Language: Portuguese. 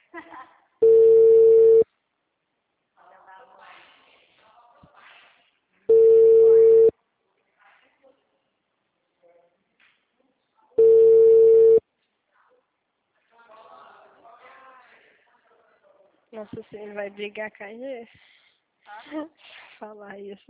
Nossa, você vai brigar com a gente? Falar isso.